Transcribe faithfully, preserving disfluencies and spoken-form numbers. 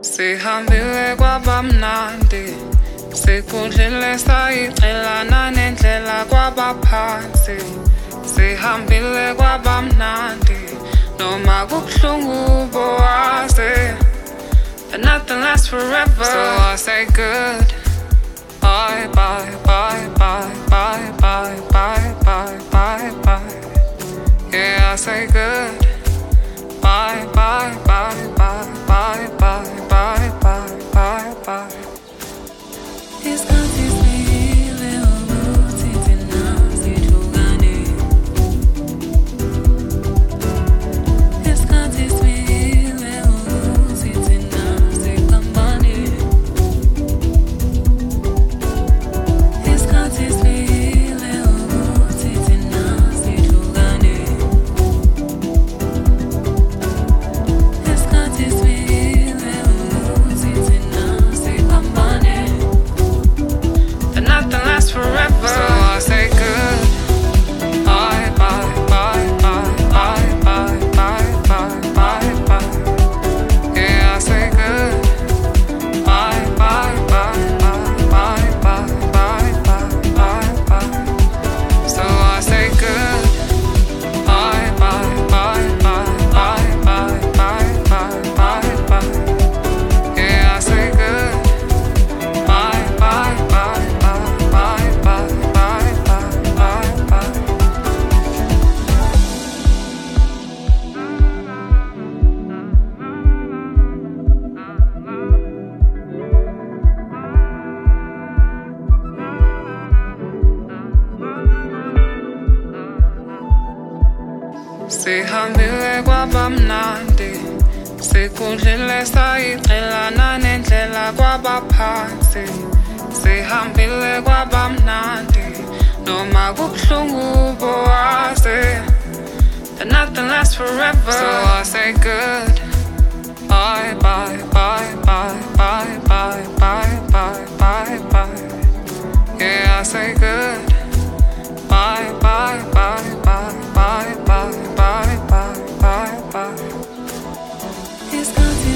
Sihambile kwabamnandi, sikudlile sayicelana nendlela kwabaphansi. Sihambile kwabamnandi, noma kubuhlungu bowazi, but nothing lasts forever. So I say good bye, bye, bye, bye, bye, bye, bye, bye, bye, bye. Yeah, I say good bye, bye, bye, bye, bye, bye, bye, bye, bye, bye. Isikhathi sibile ukuthi thina sihlukane. Isikhathi sibile ukuthi thina siphambane. Isikhathi sibile ukuthi thina sihlukane. Isikhathi sibile ukuthi thina siphambane. But nothing lasts forever. So I say good bye, bye, bye, bye, bye, bye, bye, bye, bye, bye. Yeah, I say good bye, bye, bye, bye, bye, bye, bye, bye, bye, bye. So I say good bye, bye, bye, bye, bye, bye, bye, bye, bye, bye. Yeah, I say good bye, bye, bye, bye, bye, bye, bye, bye, bye, bye. Sihambile kwabamnandi, sikudlile sayicelana nendlela kwabaphansi. Sihambile kwabamnandi, noma kubuhlungu bowazi, but nothing lasts forever. So I say good bye, bye, bye, bye, bye, bye, bye, bye, bye, bye. Yeah, I say good bye, bye, bye, bye, bye, bye, bye, bye, bye, bye. Isikhathi